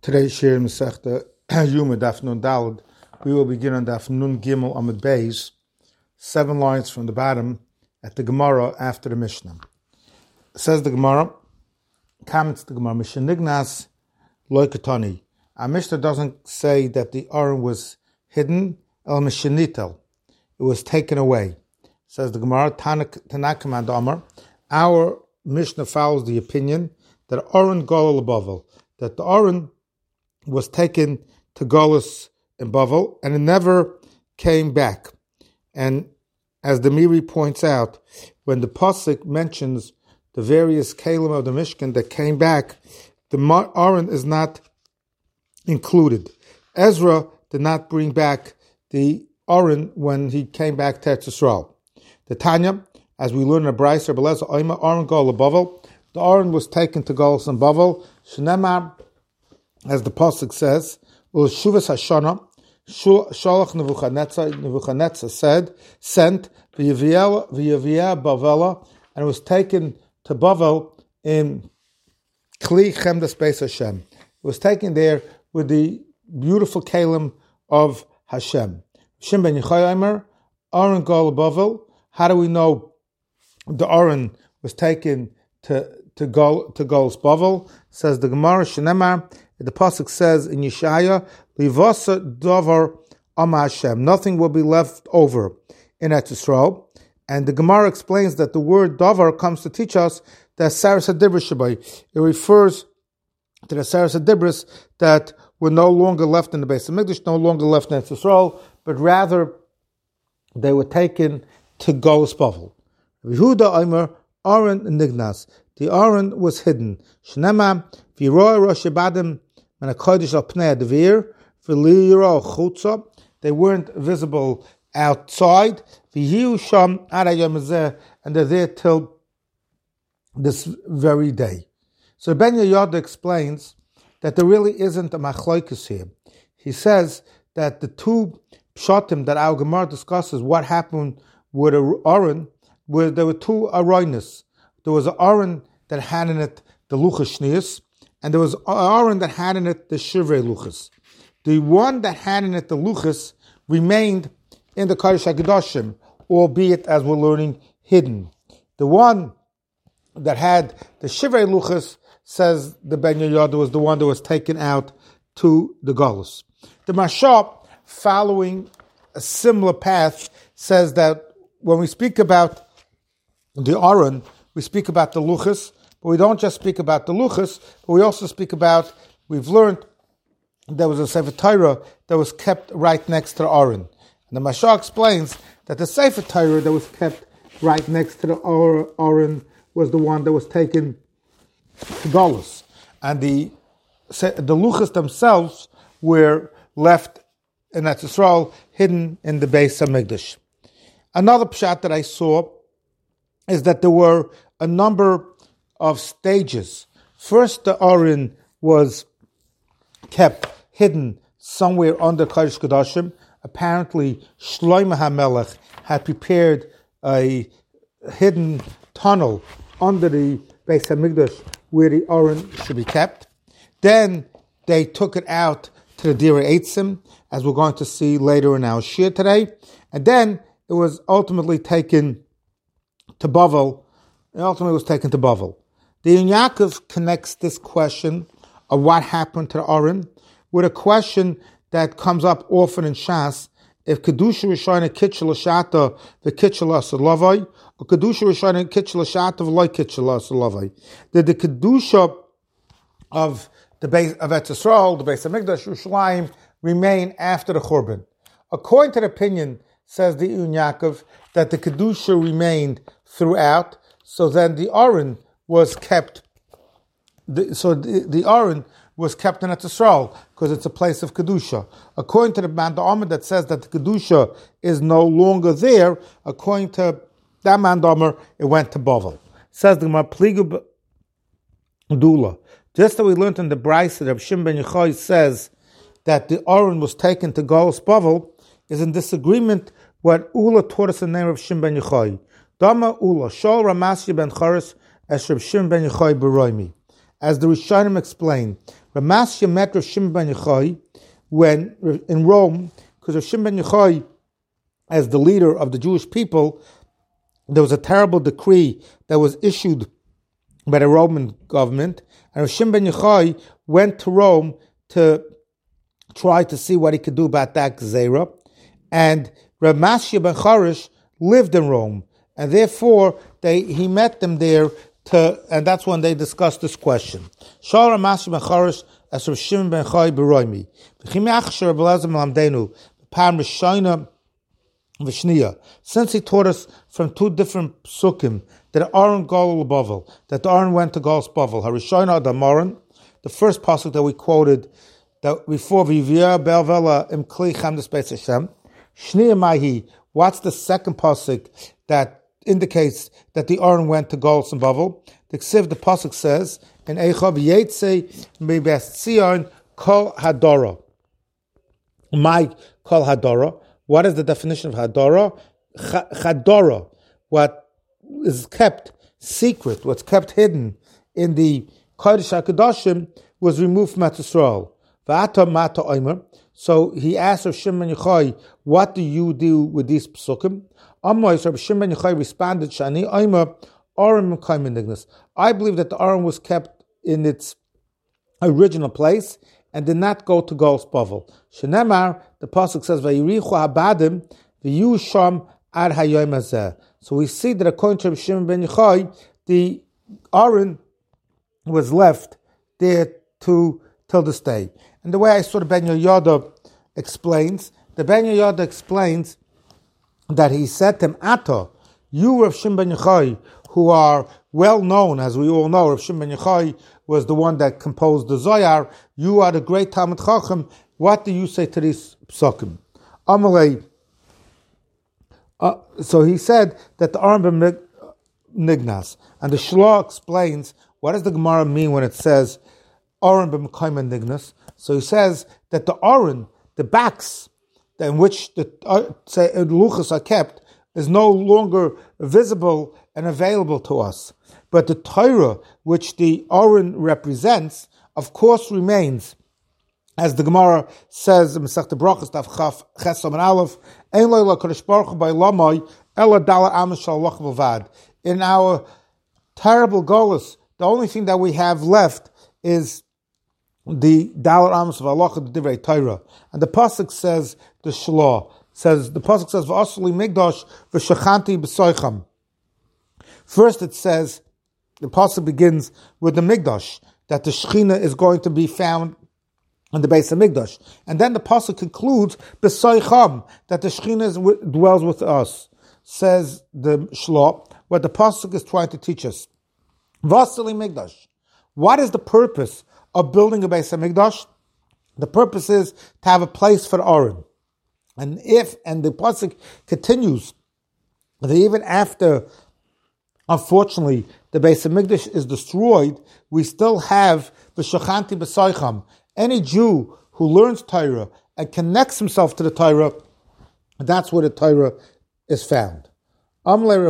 Today's shir Masechta Yuma Daf Nun Daled. We will begin on Daf Nun Gimel Amud Beis, 7 lines from the bottom at the Gemara after the Mishnah. Says the Gemara, comments the Gemara, Mishnignas Loikatani. Our Mishnah doesn't say that the Aron was hidden, El Mishanitel. It was taken away. Says the Gemara, Tanakam and Amar. Our Mishnah follows the opinion that Aron Golal Bavel, that the Aron was taken to Golus in Bavel, and it never came back. And as the Miri points out, when the Pasuk mentions the various Kalim of the Mishkan that came back, the Aron is not included. Ezra did not bring back the Aron when he came back to Eretz Yisrael. The Tanya, as we learn in a Brayser, Aron Golus Bavel, the Aron was taken to Golus in Bavel, Shnemar, as the Pasuk says, Shuvas Hashana, Shalach Nebuchadnezzar sent V'Yavia Bavela, and it was taken to Bavel in Kli Chemdas Beis Hashem. It was taken there with the beautiful Kalim of Hashem. Shim ben Yochai Omer, Aron Gol Bavel. How do we know the Aron was taken to Gol's Bavel? Says the Gemara, Shenemar. The Pasuk says in Yeshaya, Livasa Dover Am Hashem. Nothing will be left over in Eretz Yisrael. And the Gemara explains that the word Dover comes to teach us that Saras HaDibros Shabai. It refers to the Saras HaDibros that were no longer left in the Beis HaMikdash, no longer left in Eretz Yisrael, but rather they were taken to Golus Bavel. Yehuda Omer, Aron Nignas. The Aron was hidden. Shnema, V'yiroi Rosh Badim, they weren't visible outside, and they're there till this very day. So Ben Yehoyada explains that there really isn't a machlokes here. He says that the two pshatim that our Gemara discusses what happened with Aron, where there were two aroinis. There was an Aron that had in it the luchas shnius, and there was Aron that had in it the shivrei luchas. The one that had in it the luchas remained in the Kodesh HaKadoshim, albeit, as we're learning, hidden. The one that had the shivrei luchas, says the Ben Yehoyada, was the one that was taken out to the Golus. The Mashal, following a similar path, says that when we speak about the Aron, we speak about the luchas, but we don't just speak about the luchas, but we also speak about, we've learned there was a Sefer Torah that was kept right next to the Aron. And the Mashal explains that the Sefer Torah that was kept right next to the Aron was the one that was taken to Golus. And the luchas themselves were left in Eretz Yisrael, hidden in the Beis HaMikdash. Another pshat that I saw is that there were a number of stages. First, the Aron was kept hidden somewhere under Kodesh Kodashim. Apparently, Shlomo HaMelech had prepared a hidden tunnel under the Beis HaMikdash where the Aron should be kept. Then they took it out to the Direi Eitzim, as we're going to see later in our shir today. And then it was ultimately taken to Bavel. The Yaakov connects this question of what happened to the Aron with a question that comes up often in Shas: if Kedusha Rishayna Kitchel Shata the Kitchel Asalavai, or Kedusha Rishayna Kitchel Shata V'Loi Kitchel Asalavai. Did the Kedusha of the base of Eretz Yisrael, the Beis HaMikdash, Yerushalayim, remain after the Churban? According to the opinion, says the Yaakov, that the Kedusha remained throughout. So then the Aron was kept. The Aron was kept in Eretz Yisrael because it's a place of kedusha. According to the Man Da'amar that says that the kedusha is no longer there, according to that Man Da'amar, it went to Bavel. Says the Gemara Pligu Dula. Just that we learned in the Brayser that Shim ben Yochai says that the Aron was taken to Golus Bavel is in disagreement what Ula taught us in the name of Shim ben Yochai. Dama Ula, Shol Ramasya ben Charis, as Reb Shimon ben Yochai Beroimi. As the Rishonim explain, Ramasya met Rav Shimon ben Yochai when in Rome, because Rav Shimon ben Yochai, as the leader of the Jewish people, there was a terrible decree that was issued by the Roman government, and Rav Shimon ben Yochai went to Rome to try to see what he could do about that Gezerah. And Rav Masya ben Charish lived in Rome, and therefore he met them there, and that's when they discussed this question. Shal Rav Masya ben Charish as Rav Shimon ben Yochai beroimi. Since he taught us from two different psukim, that Aaron Golul Bavel, that Aaron went to Golus Bavel, Harishona Adamoran, the first pasuk that we quoted that before Vivia Belvela Imkli Chamdes Beis Hashem, Shniya Mahi, what's the second pasuk that indicates that the Aaron went to Golus and Bavel? The pasuk says, in Eichav Yetze Mebes Tzion Kol Hadora. My Kol Hadora. What is the definition of Hadora? Chadora, what is kept secret, what's kept hidden in the Kodesh HaKadoshim was removed from Yisrael. V'ata mata oimer. So he asked Rav Shimon ben Yochai, what do you do with these psukim? Amois, Rav Shimon ben Yochai responded, Shani oimer, Aron Mekayim Nignas. I believe that the Aron was kept in its original place and did not go to Golus Bavel. Shenemar, the pasuk says, "Vayirichu habadim v'yu sham ad hayom hazeh." So we see that according to Rav Shimon ben Yochai, the Aron was left there till this day. And the way I saw the Ben Yehoyada explains, that he said to him, Ato, you Rav Shimon ben Yochai, who are well known, as we all know, Rav Shimon ben Yochai was the one that composed the Zohar, you are the great Talmid Chacham, what do you say to these psukim? Amalei. So he said that the Aron Nignas, and the Shloh explains what does the Gemara mean when it says Aron b'mekayim Nignas. So he says that the Aron, the backs in which the luchos are kept, is no longer visible and available to us. But the Torah, which the Aron represents, of course remains. As the Gemara says in Masechta Brachos, Daf Chaf Ches Amud Aleph, Ein lo LaKadosh Baruch Hu b'Olamai ela dalar amos shalach b'vad. In our terrible golus, the only thing that we have left is the dalar amos of Allah, the Divrei Torah. And the pasuk says, the Shloh says, V'asli migdash v'shachanti b'soicham. First it says, the pasuk begins with the migdash, that the Shechina is going to be found on the base of Migdash. And then the pasuk concludes, B'soicham, that the Shechina dwells with us. Says the Shloh, what the pasuk is trying to teach us. Vasili Migdash. What is the purpose of building a base of Migdash? The purpose is to have a place for Aron. And the pasuk continues, that even after, unfortunately, the base of Migdash is destroyed, we still have V'shachanti b'soicham. Any Jew who learns Torah and connects himself to the Torah, that's where the Torah is found. Amalei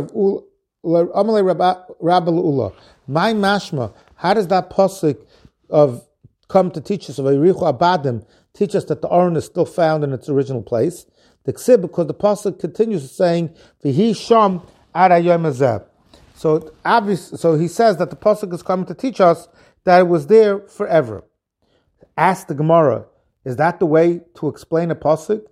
Rabbi L'ula. My mashma, how does that pasuk come to teach us of Vayirichu Abadim, teach us that the Aron is still found in its original place? The ksib, because the pasuk continues saying, V'hi sham ad hayom hazeh. So he says that the pasuk is coming to teach us that it was there forever. Ask the Gemara, is that the way to explain a pasuk?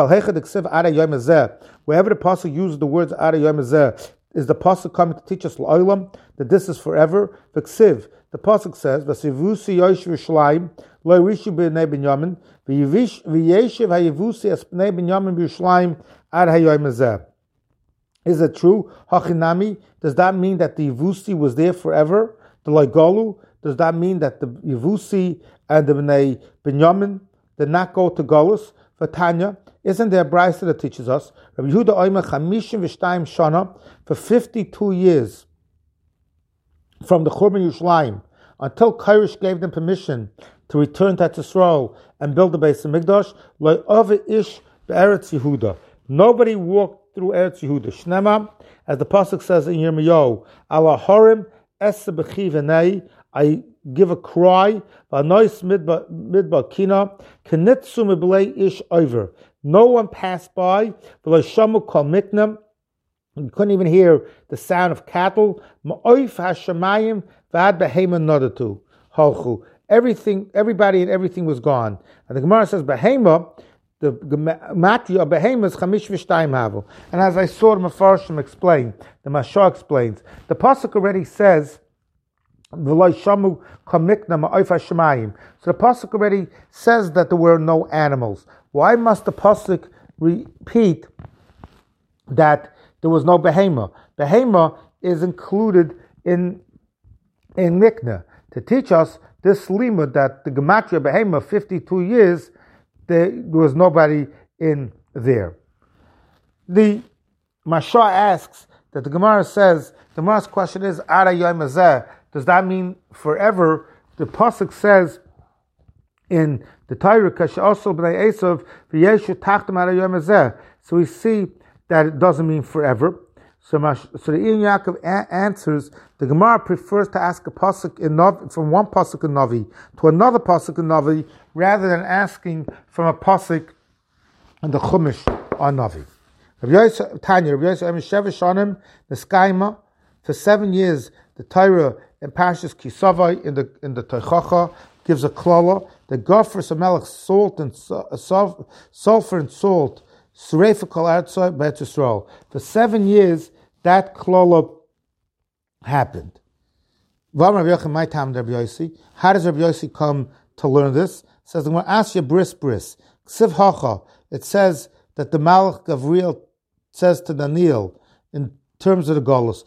Wherever the pasuk uses the words Ada Yom Hazeh, is the pasuk coming to teach us l'olam that this is forever? The pasuk says, "V'sivusi yosh v'shleim lo yrishu b'nei binyamin v'yeshiv hayevusi es b'nei binyamin b'yishleim ad hayom hazeh." Is it true? Hachinami, does that mean that the Yevusi was there forever? The Loigolu, does that mean that the Yevusi and the Bnei Binyamin did not go to Golus? Vatanya, isn't there a brayso that teaches us? Rabbi Yehuda Oimer Chamishim V'Shtayim Shana, for 52 years, from the Churban Yerushalayim, until Kairosh gave them permission to return to Yisrael and build the Beis Hamikdash, Lo Ove Ish Be'eretz Yehuda. Nobody walked through Eretz Yehuda. Shnema, as the pasuk says in Yirmiyahu, Ala Horim Esse B'chi V'nei, I give a cry. No one passed by. You couldn't even hear the sound of cattle. Everybody and everything was gone. And the Gemara says, Behema, the Matthew of Behema is Chamish V'Shtayim Havel. And as I saw the Mefarshim explain, the Mashah explains, the Pasuk already says, V'loi Shamu Kamikna Ma'oif HaShemayim. So the Pasuk already says that there were no animals. Why must the Pasuk repeat that there was no Behema? Behema is included in Mikna to teach us this limud that the Gematria Behema 52 years there was nobody in there. The Mashah asks that the Gemara says the Gemara's question is Ara Yom Hazeh. Does that mean forever? The pasuk says in the Torah also b'nei Esav v'yeshu tachtem Ara Yom Hazeh. So we see that it doesn't mean forever. So the Ian Yaakov answers, the Gemara prefers to ask a pasuk in Navi, from one pasuk in Navi to another pasuk in Navi, rather than asking from a pasuk in the Chumash on Navi. For 7 years, the Torah in Parshas Kisavai in the Teichacha gives a klala that Gofar Samelech salt and sulfur and salt. For 7 years, that klala happened. How does Rabbi Yossi come to learn this? It says, I'm going to ask you bris. It says that the Malach Gavriel says to Daniel in terms of the Golus,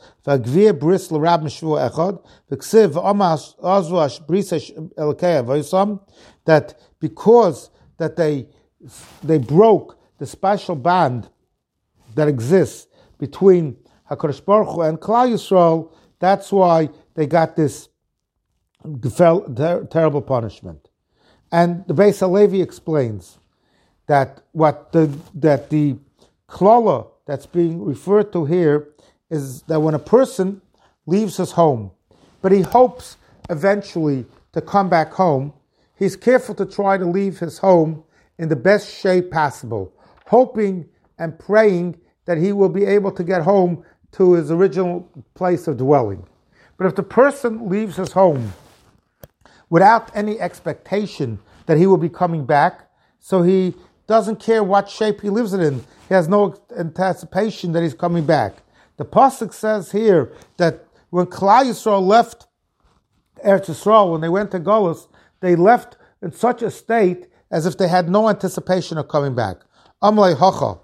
that because that they broke the special band that exists between HaKadosh Baruch Hu and Klal Yisrael, that's why they got this terrible punishment. And the Beis HaLevi explains that the klala that's being referred to here is that when a person leaves his home, but he hopes eventually to come back home, he's careful to try to leave his home in the best shape possible, hoping and praying that he will be able to get home to his original place of dwelling. But if the person leaves his home without any expectation that he will be coming back, so he doesn't care what shape he lives in, he has no anticipation that he's coming back. The pasuk says here that when Klal Yisrael left Eretz Yisrael, when they went to Golus, they left in such a state as if they had no anticipation of coming back. Amlei hacha.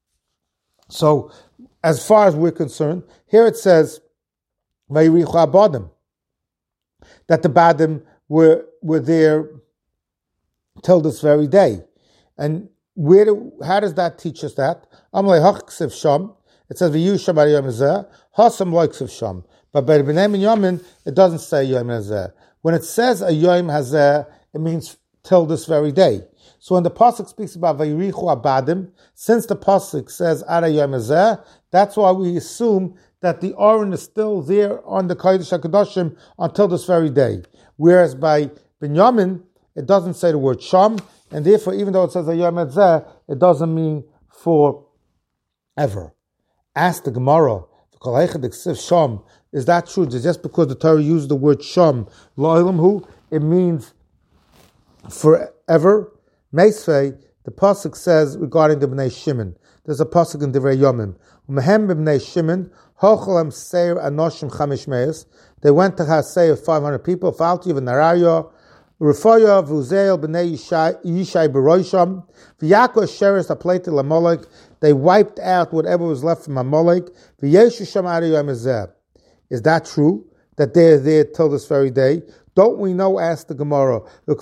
So, as far as we're concerned, here it says, Vayirichu Abadim, that the Badim were there till this very day. And how does that teach us that? Amlei hacha ksiv sham. It says V'yu sham ar yom hazeh, hasam lo ksiv sham. But by B'nai Yamin, it doesn't say yom hazeh. When it says a yom hazeh, it means till this very day. So when the pasuk speaks about Vayirichu Abadim, since the pasuk says Ara Yom Hazeh, that's why we assume that the Aron is still there on the Kodesh HaKadoshim until this very day. Whereas by Binyamin, it doesn't say the word Sham, and therefore, even though it says Yom Hazeh, it doesn't mean forever. Ask the Gemara, Sham, is that true? Just because the Torah used the word Sham, Lo'ilamhu, it means forever? Meisvei, the pasuk says regarding the Bnei Shimon. There's a pasuk in Divrei Yomim. Umehem b'Bnei Shimon, hocholem seir anoshim chamish meis. They went to have seir 500 people. Falti v'naraya, Refoya v'uzeil b'nei Yishai b'roisham. V'yako sheres aplete l'molek. They wiped out whatever was left from Amalek. V'yeshu sham Ara Yom Hazeh. Is that true? That they're there till this very day? Don't we know, asked the Gemara, that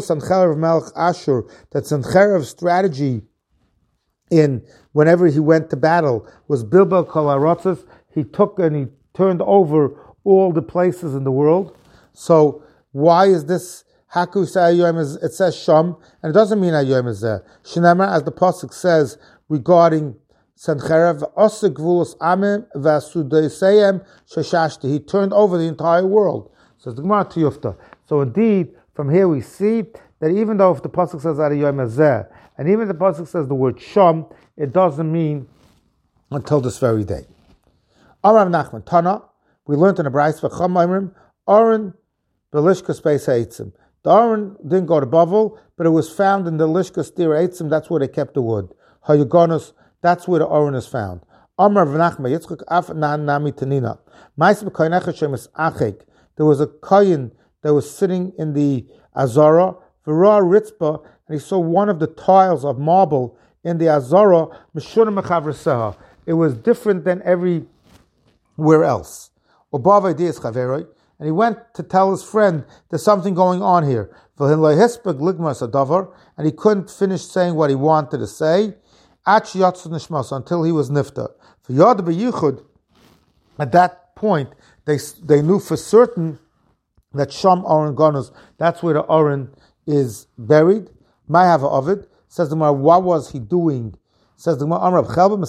Sancherev's strategy in whenever he went to battle was Bilbel Kol Haratzos. He took and he turned over all the places in the world. So why is this Haku Sayayom? It says Sham, and it doesn't mean Ayom Hazeh. Shinamar, as the pasuk says regarding Sancherev, Osegvulus Amim Vasudesayem Shashashti. He turned over the entire world. Says the Gemara to Yufta. So indeed, from here we see that even though if the pasuk says Ad Yom Hazeh, and even if the pasuk says the word Sham, it doesn't mean until this very day. Arav Nachman Tana, we learned in the Brais v'cham Oimrim, Aaron b'lishkas beis ha'etzim. The Aaron didn't go to Bavel, but it was found in the lishkas dir ha'etzim. That's where they kept the wood. Hayagonus, that's where the Aaron is found. Amar v'nachma Yitzchak af nan nami tanina. Ma'is b'koynecha shemes achik. There was a kohen that was sitting in the Azara, v'ra ritzba, and he saw one of the tiles of marble in the Azara, meshuna mechavreseha. It was different than everywhere else. Obava dias chaveroi, and he went to tell his friend there's something going on here. And he couldn't finish saying what he wanted to say until he was nifta. At that point, they knew for certain that Sham Aron Gonus, that's where the Aron is buried. Ma'ava Ovid, says the Gemara, what was he doing? Says the Gemara,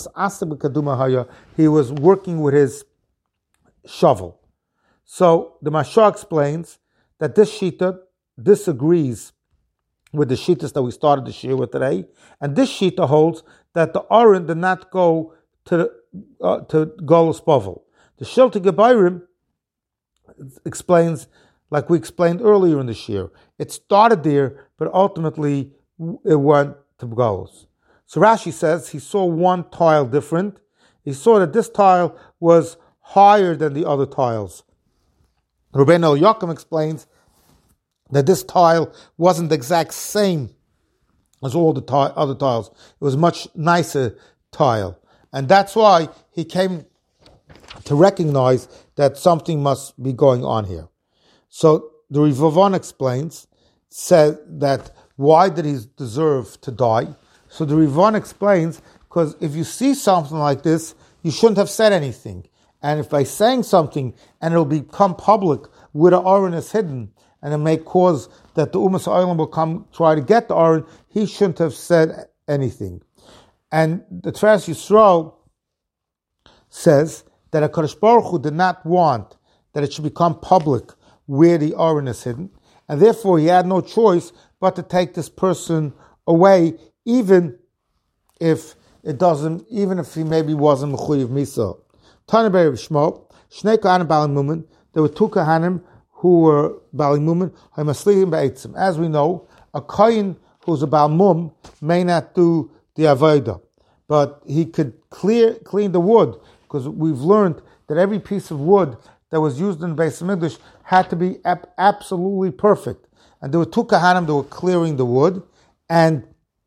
he was working with his shovel. So the Mashah explains that this Shita disagrees with the Shitas that we started the Shir with today, and this Shita holds that the Aron did not go to Golus Bavel. The Shilta Gebayrim explains, like we explained earlier in the Shir, it started there, but ultimately it went to Golus. So Rashi says he saw one tile different. He saw that this tile was higher than the other tiles. Rabbeinu Yaakov explains that this tile wasn't the exact same as all the other tiles. It was a much nicer tile. And that's why he came to recognize that something must be going on here. So the Rivavon explains, said that why did he deserve to die? So the Rivavon explains, because if you see something like this, you shouldn't have said anything. And if by saying something and it'll become public where the Aron is hidden, and it may cause that the Umas Ha'olam will come try to get the Aron, he shouldn't have said anything. And the Tveras Yisrael says that HaKadosh Baruch Hu did not want that it should become public where the Aron is hidden, and therefore he had no choice but to take this person away, even if he maybe wasn't Mechuyev Misa. Tana B'Reb Shmuel, Shnei Kohanim Baalei Mumen, there were two Kohanim who were Baalei Mumen, Hamaslichim Be'etzim. As we know, a Kohen who's a Baal Mum may not do the Avodah, but he could clean the wood, because we've learned that every piece of wood that was used in the Beis Hamikdash had to be absolutely perfect. And there were two Kohanim that were clearing the wood, and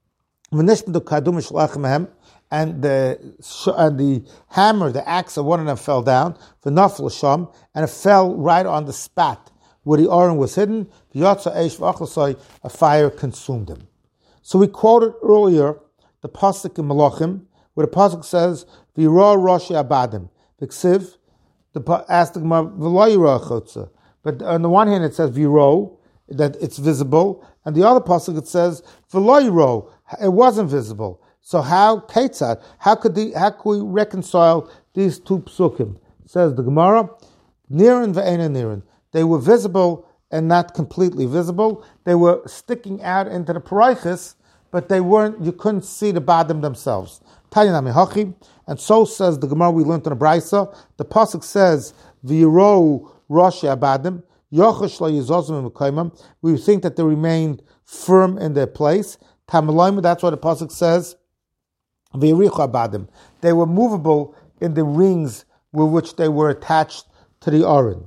and the hammer, the axe of one of them fell down, and it fell right on the spot where the Aron was hidden. A fire consumed him. So we quoted earlier the pasuk in Malachim, where the pasuk says, "V'yira Roshi Abadim." V'ksiv, asked the Gemara, "V'lo yira chotza." But on the one hand, it says "V'yiro," that it's visible, and the other pasuk it says "V'lo yiro," it wasn't visible. So how could we reconcile these two psukim? Says the Gemara, Nirin ve'ena Nirin. They were visible and not completely visible. They were sticking out into the paraichis, but you couldn't see the bottom themselves. And so says the Gemara we learned in the Braisa. The pasuk says, V'yiro Roshi Abadim, Yochash lo yizozim v'koimam. We think that they remained firm in their place. Tamalayim, that's what the pasuk says. They were movable in the rings with which they were attached to the Aron.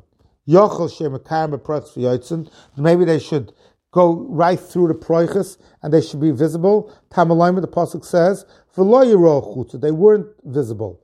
Maybe they should go right through the proiches and they should be visible. Tamalayim, the pasuk says, they weren't visible.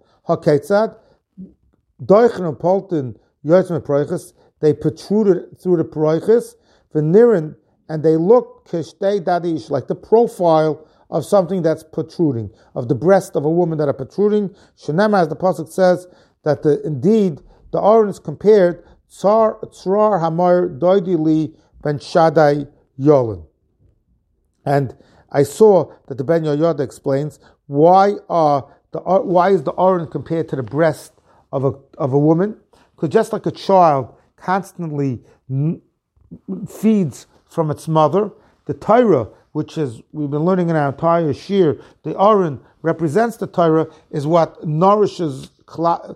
They protruded through the proiches, and they looked like the profile of something that's protruding, of the breast of a woman that are protruding. Shenema, as the pasuk says, that indeed the Aron is compared Tzar Hamar Doidi Li Ben Shaddai Yolin. And I saw that the Ben Yoyada explains why is the Aron compared to the breast of a woman? Because just like a child constantly feeds from its mother. The Torah, which is we've been learning in our entire shir, the Aron represents the Torah, is what nourishes Klal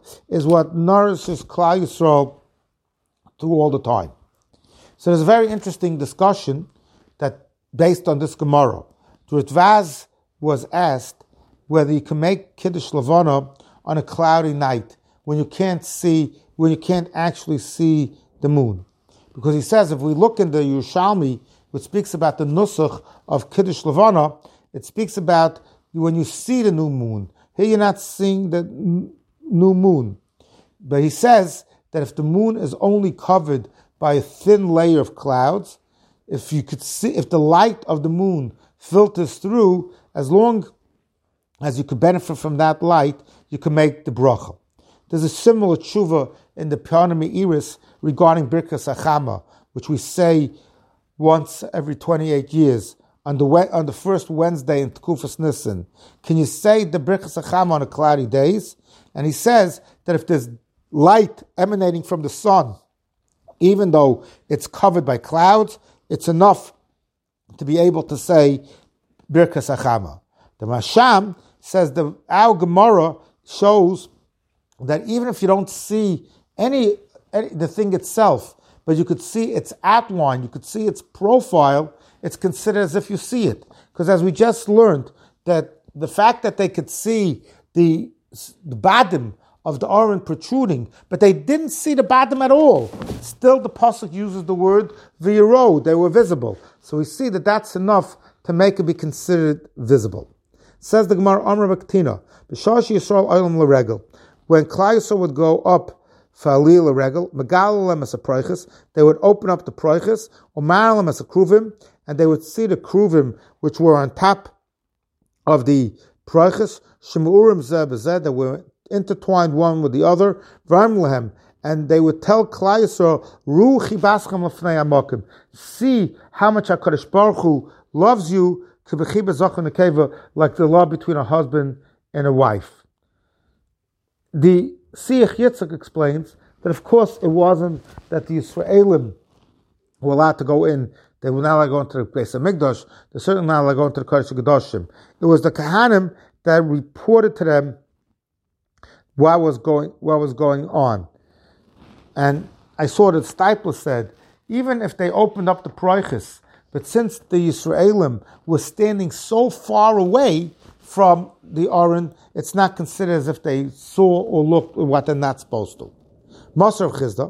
Yisrael through all the time. So there's a very interesting discussion that based on this Gemara. The Ritvaz was asked whether you can make Kiddush Levana on a cloudy night when you can't actually see the moon. Because he says if we look in the Yerushalmi, which speaks about the Nusach of Kiddush Levana, it speaks about when you see the new moon. Here you're not seeing the new moon. But he says that if the moon is only covered by a thin layer of clouds, if the light of the moon filters through, as long as you could benefit from that light, you can make the bracha. There's a similar tshuva in the Piyana Me'iris regarding Birkas Achama, which we say once every 28 years on the first Wednesday in Tekufas Nisan. Can you say the Birkas Achama on the cloudy days? And he says that if there's light emanating from the sun, even though it's covered by clouds, it's enough to be able to say Birkas Achama. The Masham says our Gemara shows that even if you don't see any the thing itself, but you could see its outline, you could see its profile, it's considered as if you see it. Because as we just learned, that the fact that they could see the badim of the Aron protruding, but they didn't see the badim at all, still the pasuk uses the word v'yiro, they were visible. So we see that that's enough to make it be considered visible. Says the Gemara, Amar Baktina, B'shash Yisrael Olam L'Regel, when Klal Yisrael would go up Fa'alil L'Regel, Megalolem as a Proiches, they would open up the Proiches, Omarolem as a Kruvim, and they would see the Kruvim which were on top of the Proiches, Shemurim Zeh B'Zeh, that were intertwined one with the other, V'am Lehem, and they would tell Klal Yisrael, Ru Chibaschem L'fnei Amokim, see how much HaKadosh Baruch Hu loves you, like the love between a husband and a wife. The Siach Yitzchak explains that of course it wasn't that the Yisraelim were allowed to go in, they were not allowed to go into the Beis HaMikdash, they certainly not allowed to go into the Kodesh HaKadoshim. It was the Kahanim that reported to them what was going on. And I saw that Steipler said, even if they opened up the Proiches, but since the Yisraelim were standing so far away from the Aron, it's not considered as if they saw or looked at what they're not supposed to. Masar of Chizda,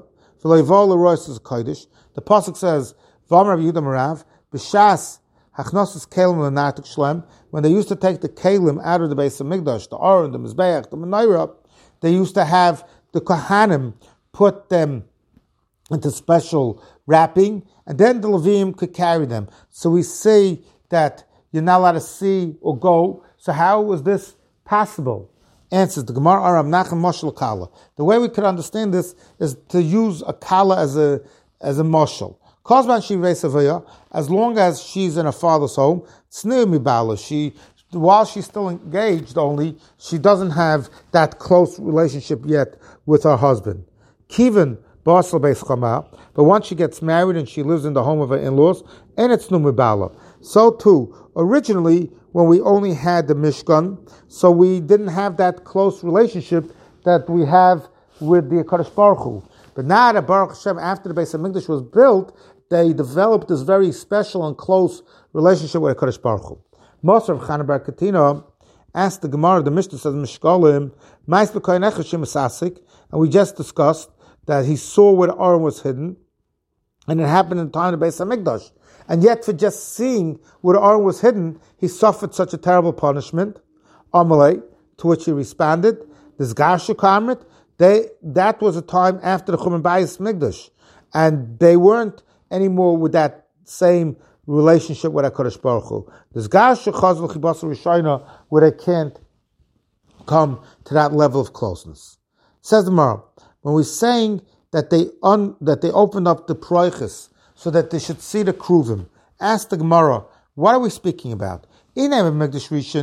the pasuk says, "V'amar Yehuda Marav b'shas hachnosus kelim l'natuk shlem." When they used to take the kelim out of the Beis HaMikdash, the Aron, the Mizbeach, the Menorah, they used to have the Kohanim put them into special wrapping, and then the Levim could carry them. So we say that you're not allowed to see or go. So how was this possible? Answers the Gemara, Aram Nachem Moshel Kala. The way we could understand this is to use a Kala as a moshel. Kozban Shivei Savaya, as long as she's in her father's home, Tzniu Mibala, while she's still engaged only, she doesn't have that close relationship yet with her husband. Kivan Basel Beis Chama, but once she gets married and she lives in the home of her in-laws, and it's Numibala. So too, originally, when we only had the Mishkan, so we didn't have that close relationship that we have with the Kadosh Baruch Hu. But now that Baruch Hashem, after the Beis HaMikdash was built, they developed this very special and close relationship with the Kadosh Baruch Hu. Moser of Chana Bar Katina asked the Gemara, the Mishnah says, Mishkalim, Mais B'Koyin Echashim Asasik, and we just discussed that he saw where the Aron was hidden, and it happened in the time of the Beis HaMikdash. And yet, for just seeing where the Aron was hidden, he suffered such a terrible punishment. Amalei, to which he responded, this Garshu Kamrit, that was a time after the Churban Beis HaMikdash, and they weren't anymore with that same relationship with HaKadosh Baruch Hu. This Garshu Chazal Chibasar Rishayna, where they can't come to that level of closeness. Says the Gemara, when we're saying that they opened up the Proiches so that they should see the Kruvim, ask the Gemara, what are we speaking about? In Mikdash Rishon,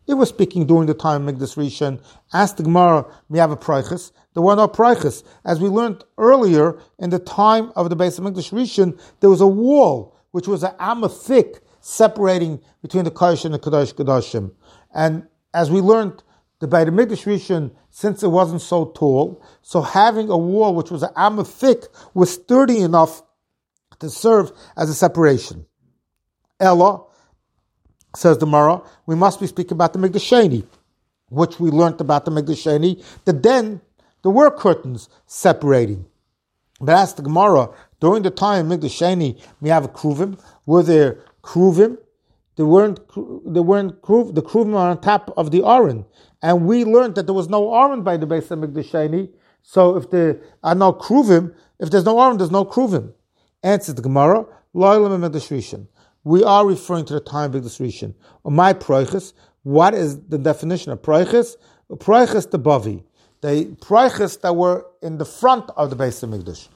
It was speaking during the time of Mikdash Rishon. Asked the Gemara, we have a Preiches. There were no Preiches. As we learned earlier, in the time of the Beis Hamikdash Rishon, there was a wall, which was an amma thick, separating between the Kodesh and the Kadosh Kadoshim. And as we learned, the Beit HaMikdash Rishon, since it wasn't so tall, so having a wall which was an amma thick was sturdy enough to serve as a separation. Ella, says the Gemara, we must be speaking about the Mikdash Sheni, which we learned about the Mikdash Sheni, that then there were curtains separating. But as the Gemara, during the time of Mikdash Sheni, we have a kruvim. Were there kruvim? There weren't kruvim. The kruvim are on top of the aron. And we learned that there was no aron by the Beis Hamikdash Sheni. So if there are no kruvim, if there's no aron, there's no kruvim. Answers the Gemara, Lo'ilam Mikdash Rishon. We are referring to the time of Mikdash Rishon. My Preiches, what is the definition of Preiches? Preiches the Bavi. The Preiches that were in the front of the Beis Hamikdash.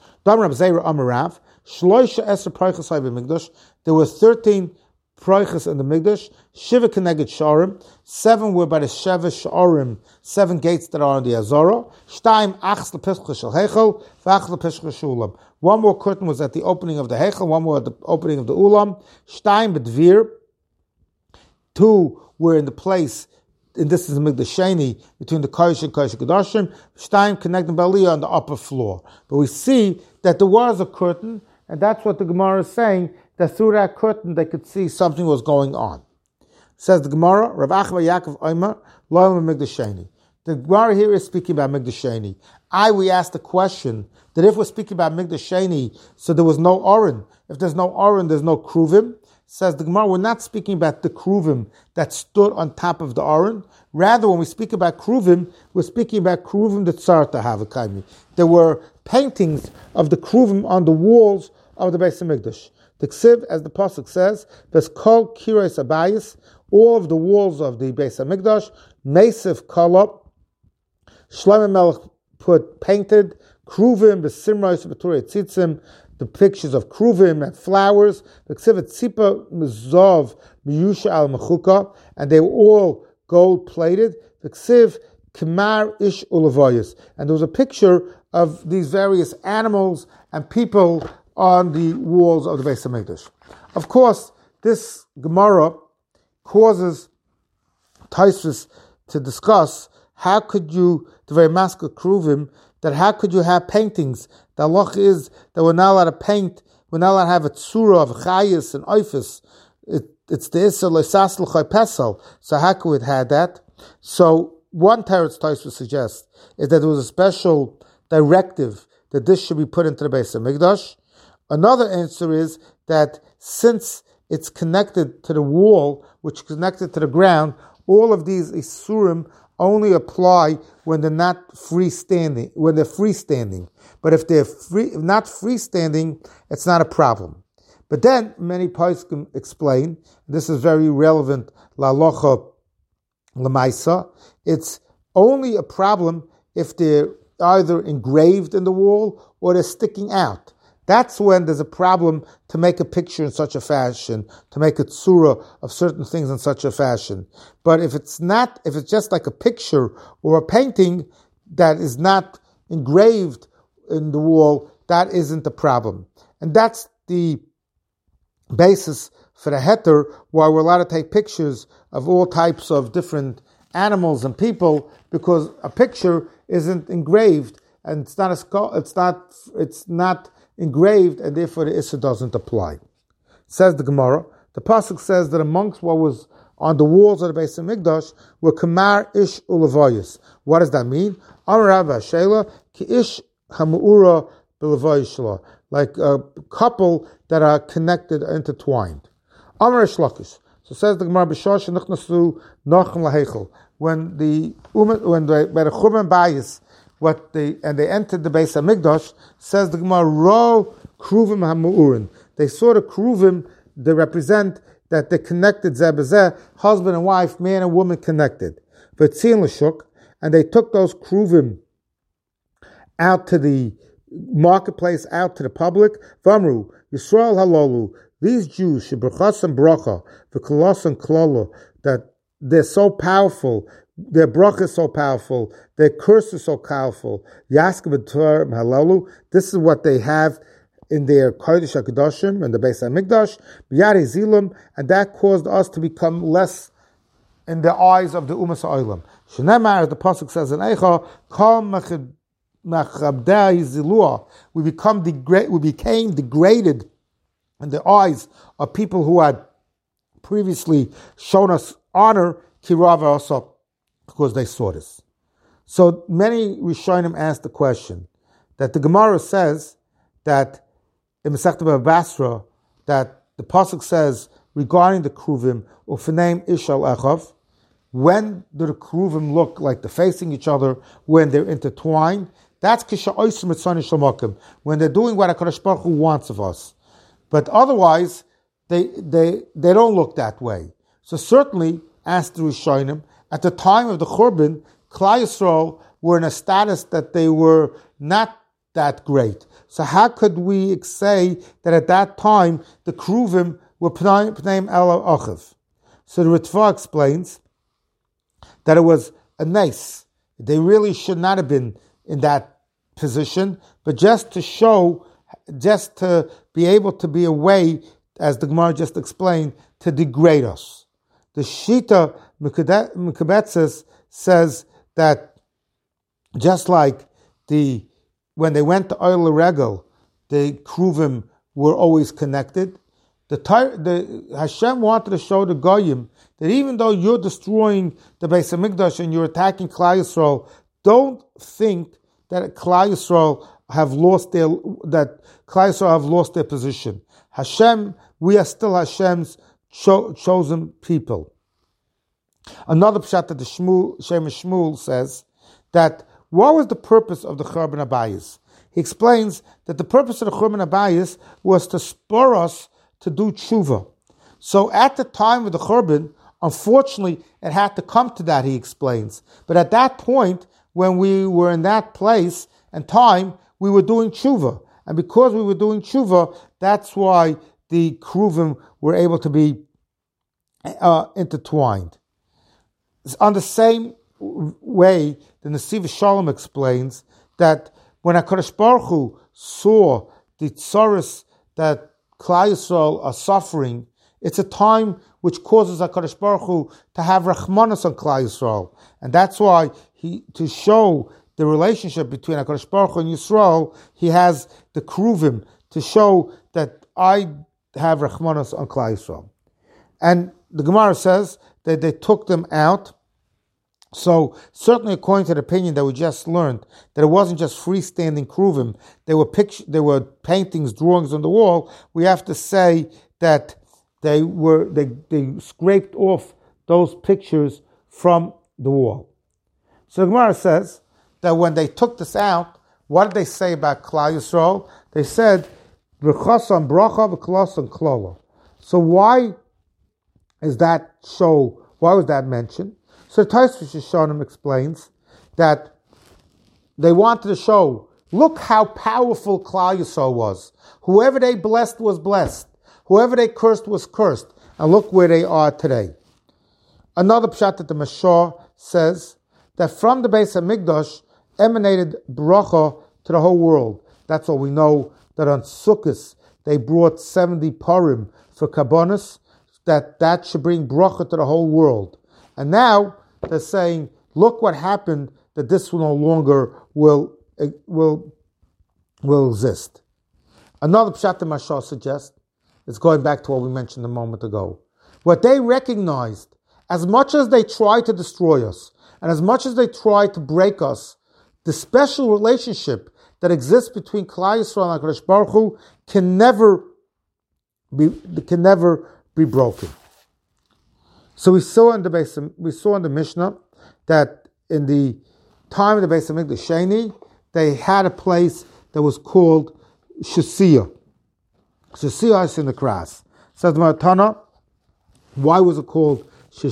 There were 13 Preiches in the Mikdash. Shiva Keneged Sharim. 7 were by the Sheva Sharim. 7 gates that are on the Azara. Shtaim Achs Lepischel Shel Hechel. V'Achs Lepischel Shulam. One more curtain was at the opening of the Hechel. One more at the opening of the Ulam. Shtaim B'Dvir. 2 were in the place, and this is the Mikdash Sheni, between the Kodesh and Kodesh Kedoshim. Shtaim connecting B'Aliyah on the upper floor. But we see that there was a curtain, and that's what the Gemara is saying, that through that curtain they could see something was going on. Says the Gemara, Rav Achba Yaakov Omer, Lo'im Mikdash Sheni. The Gemara here is speaking about Mikdash Sheni. We asked the question that if we're speaking about Mikdash Sheni, so there was no Aron. If there's no Aron, there's no Kruvim. Says the Gemara, we're not speaking about the Kruvim that stood on top of the Aron. Rather, when we speak about Kruvim, we're speaking about Kruvim that Tzar to have a kaimi. There were paintings of the Kruvim on the walls of the Beis Hamikdash. The Ksiv, as the Pasuk says, there's kol kiros abayis, all of the walls of the Beis Hamikdash, Meisiv kolop, Shlomo Melech put painted, Kruvim, the Simrais, B'turei Tzitzim, the pictures of Kruvim and flowers, the Ksiv Tzipa Mizov, Miyusha al Mechuka, and they were all gold plated. The Ksiv Kemar Ish Ulavoyus, and there was a picture of these various animals and people on the walls of the Beis Hamikdash. Of course, this Gemara causes Tosfos to discuss how could you, the very mask of Kruvim, that how could you have paintings? The halach is that we're not allowed to paint, we're not allowed to have a tzura of chayis and oifis. It's the Issa Loisas L'chai Pesel. So how could we have had that? So one Teretz Tosfos suggests is that there was a special directive that this should be put into the Beis Hamikdash. Another answer is that since it's connected to the wall, which is connected to the ground, all of these isurim only apply when they're not freestanding. When they're freestanding, but if they're not freestanding, it's not a problem. But then many poskim explain, this is very relevant la halacha l'maisa. It's only a problem if they're either engraved in the wall or they're sticking out. That's when there's a problem to make a picture in such a fashion, to make a tzura of certain things in such a fashion. But if it's just like a picture or a painting that is not engraved in the wall, that isn't the problem. And that's the basis for the heter, why we're allowed to take pictures of all types of different animals and people, because a picture isn't engraved and it's not engraved, and therefore the Issa doesn't apply. Says the Gemara, the Pasuk says that amongst what was on the walls of the Beis Hamikdash were Kamar Ish Ulavoyus. What does that mean? Amar Rabba Shela Ki Ish Hamuura B'Lavoyishla, like a couple that are connected, intertwined. Amar Shlakish. So says the Gemara, B'Shosh Nichnasu Nachem Lahechel. When the Churban Bayis, they entered the Beis Hamikdash, says the Gemara, Ro Kruvim HaMu'urin. They saw the Kruvim, they represent that they're connected, Zebazeh, husband and wife, man and woman connected. V'tzin l'shuk, and they took those Kruvim out to the marketplace, out to the public. Vamru, Yisrael Halolu, these Jews, Shebrachas and Bracha, V'kolos and Klala, that they're so powerful, their bracha is so powerful, their curse is so powerful. Yaskab Torah Halalu. This is what they have in their Kodesh HaKadoshim and the Beis HaMikdash, B'yari Zilim, and that caused us to become less in the eyes of the Umas HaOlam. Shneimar, as the pasuk says in Eicha, Kol Machabdei Zilua. We became degraded in the eyes of people who had previously shown us honor, Kirav also, because they saw this. So many Rishonim asked the question that the Gemara says that in Masechta Bava Basra, that the pasuk says regarding the Kruvim, Ufaneim Ishal Echav, when do the Kruvim look like they're facing each other, when they're intertwined? That's Kisha Oisrim Etzani Shamakim, when they're doing what HaKadosh Baruch Hu wants of us. But otherwise, they don't look that way. So certainly, asked the Rishonim, at the time of the Churban, Klal Yisrael were in a status that they were not that great. So how could we say that at that time the Kruvim were Pneim Ela Achiv? So the Ritva explains that it was a nace. They really should not have been in that position, but just to show, just to be able to be a way, as the Gemara just explained, to degrade us. The Shita Mekabetzes says that just like when they went to Oil Regel, the Kruvim were always connected. The Hashem wanted to show the Goyim that even though you're destroying the Beis HaMikdash and you're attacking Klal Yisrael, don't think that Klal Yisrael have lost their position. Hashem, we are still Hashem's chosen people. Another pshat that the Shemesh Shmuel says that what was the purpose of the Churban Abayis? He explains that the purpose of the Churban Abayis was to spur us to do tshuva. So at the time of the Churban, unfortunately, it had to come to that, he explains. But at that point, when we were in that place and time, we were doing tshuva. And because we were doing tshuva, that's why the Kruvim were able to be intertwined. On the same way, the Nesiv Shalom explains that when HaKadosh Baruch Hu saw the tzaros that Klal Yisrael are suffering, it's a time which causes HaKadosh Baruch Hu to have Rachmanos on Klal Yisrael. And that's why to show the relationship between HaKadosh Baruch Hu and Yisrael, he has the Kruvim to show that I have Rachmanos on Klal Yisrael. And the Gemara says that they took them out. So certainly, according to the opinion that we just learned, that it wasn't just freestanding Kruvim, there were paintings, drawings on the wall. We have to say that they scraped off those pictures from the wall. So the Gemara says that when they took this out, what did they say about Klal Yisrael? They said v'chasan bracha v'klasan klala. So why is that show? Why was that mentioned? So Tosfos Yeshanim explains that they wanted to show, look how powerful Klal Yisrael was. Whoever they blessed was blessed. Whoever they cursed was cursed. And look where they are today. Another pshat that the Mashah says that from the Beis HaMikdash emanated bracha to the whole world. That's all we know, that on Sukkot they brought 70 parim for Kabbonis, that should bring bracha to the whole world. And now they're saying, look what happened, that this no longer will exist. Another pshat the Mashal suggests is going back to what we mentioned a moment ago. What they recognized, as much as they try to destroy us, and as much as they try to break us, the special relationship that exists between Klal Yisrael and HaKadosh Baruch Hu can never be broken. So we saw in the Mishnah that in the time of the Beis HaMikdash Sheni, they had a place that was called Shasiya. Shasiya is in the Kras. Says the Maratana, why was it called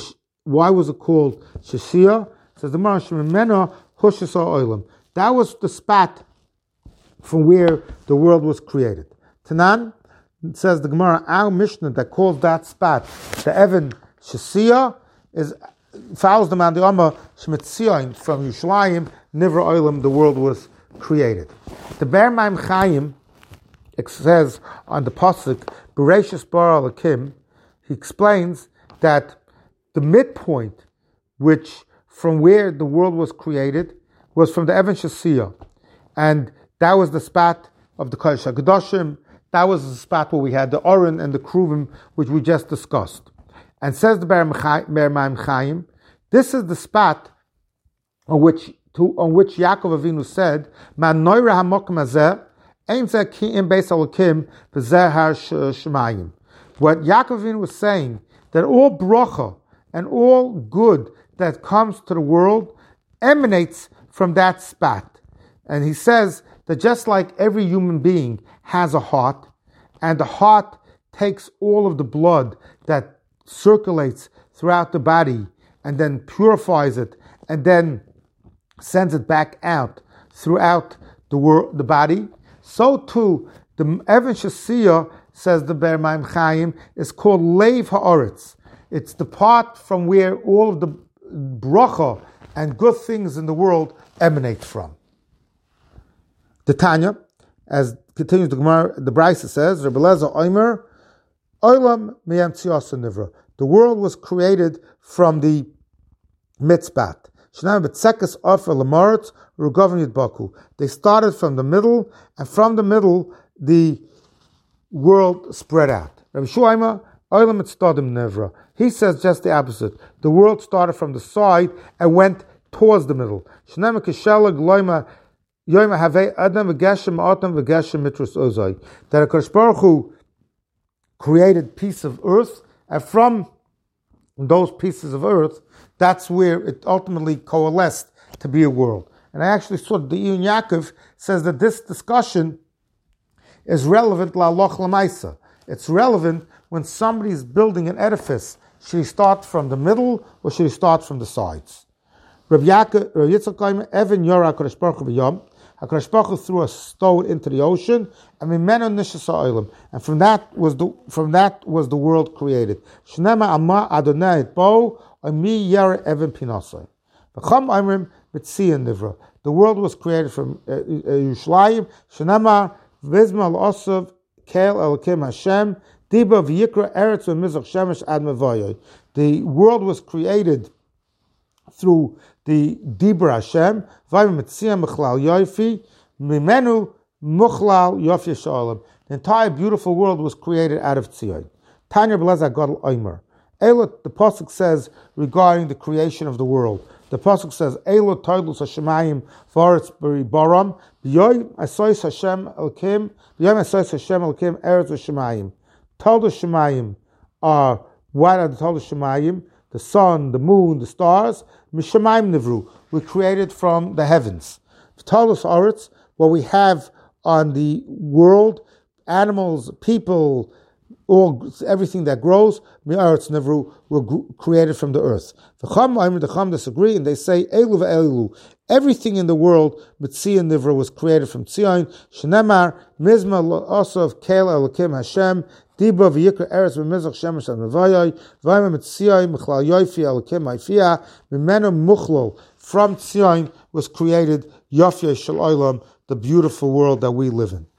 Shasiya? Says the Maratana, Hushas Oilam. That was the spot from where the world was created. Tanan, says the Gemara, our Mishnah that calls that spot the Evan Shasiya is follows the man the Amma Shmetzion from Yerushalayim Nivra Olam, the world was created. The Be'er Maim Chaim, it says on the pasuk Bereshis Bara Elokim, he explains that the midpoint, which from where the world was created, was from the Even Shasiyah, and that was the spot of the Kodesh HaKadoshim. That was the spot where we had the Oren and the Kruvim, which we just discussed. And says the Be'er Maim Chaim, this is the spot on which Yaakov Avinu said, "Man noira hamokim hazeh, ein zeh ki'im beis Elokim v'zeh har shemayim." What Yaakov Avinu was saying, that all bracha and all good that comes to the world emanates from that spot. And he says that just like every human being has a heart, and the heart takes all of the blood that circulates throughout the body and then purifies it and then sends it back out throughout the body, so too the Even Shasiyah, says the Be'er Maim Chaim, is called Leiv Ha'aretz. It's the part from where all of the bracha and good things in the world emanate from. The Tanya, as continues the Gemara, the Brisa says, Rebbe Lezer Omer, Olam miyam tziyasa nivra. The world was created from the mitzvah. They started from the middle, and from the middle the world spread out. Rabbi Shuaima, Olam etztadim nivra. He says just the opposite. The world started from the side and went towards the middle. That HaKadosh Baruch Hu created pieces of earth, and from those pieces of earth, that's where it ultimately coalesced to be a world. And I actually saw the Iyun Yaakov says that this discussion is relevant la'aloch l'maisa. It's relevant when somebody is building an edifice. Should he start from the middle or should he start from the sides? Rabbi Yitzchak Omer, Evan Yora HaKadosh Baruch Hu v'yom. HaKadosh Baruch Hu threw a stone into the ocean, and mimeno nishas ha'olam, and from that was the world created. Shnema Amma Adonai Bo Ami Yara Evan Pinasai. V'cham Oimrim Mitzian Nivra. The world was created from Yerushalayim. Shnema Vizma L'Osav Kel Elokim Hashem Diba V'Yikra Eretz V'Mizrach Shemesh Ad Mevayoi. The world was created through the Dibra Hashem, Vayim Mitziam Mechlal Yofi, Mimenu Mechlal Yofi Shalom. The entire beautiful world was created out of Tzion. Tanya B'Lezer Gadol Omer. Elot, the pasuk says regarding the creation of the world. The pasuk says, Elot Toidlus Hashemayim V'Aretz B'Ribaram B'Yoyim Asois Hashem Elkim Eretz V'Shemayim. Toldus Shemayim are, what are the Toldus Shemayim? The sun, the moon, the stars, Mishamayim Nivru, were created from the heavens. V'Toldus Aretz, what we have on the world, animals, people, everything that grows, Mi'aretz Nivru, were created from the earth. The Chum disagree, and they say, Elu ve'elu, everything in the world, Mitzion Nivru, was created from Tzion. Shenemar, Mizma L'Osav Kel Elokim Hashem, Diba v'yikra eretz v'mizrach shemesh ad mevayoi v'ayim mitziyoi mechlal yofi elokim ha'ifiyah mimenu muchlol. From Tzion was created Yofya Shel Olam, the beautiful world that we live in.